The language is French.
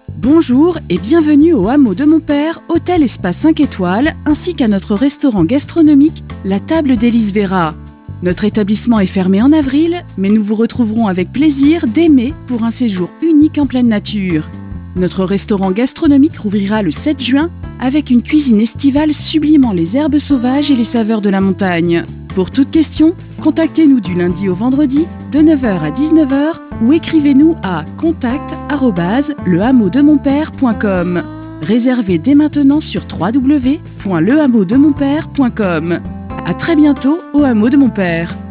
Bonjour et bienvenue au hameau de mon père, hôtel et spa 5 étoiles, ainsi qu'à notre restaurant gastronomique, la Table d'Élise Vera. Notre établissement est fermé en avril, mais nous vous retrouverons avec plaisir dès mai pour un séjour unique en pleine nature. Notre restaurant gastronomique rouvrira le 7 juin avec une cuisine estivale sublimant les herbes sauvages et les saveurs de la montagne. Pour toute question, contactez-nous du lundi au vendredi de 9 h à 19 h ou écrivez-nous à contact@lehameaudemonpère.com. Réservez dès maintenant sur www.lehameaudemonpère.com. À très bientôt au hameau de mon père.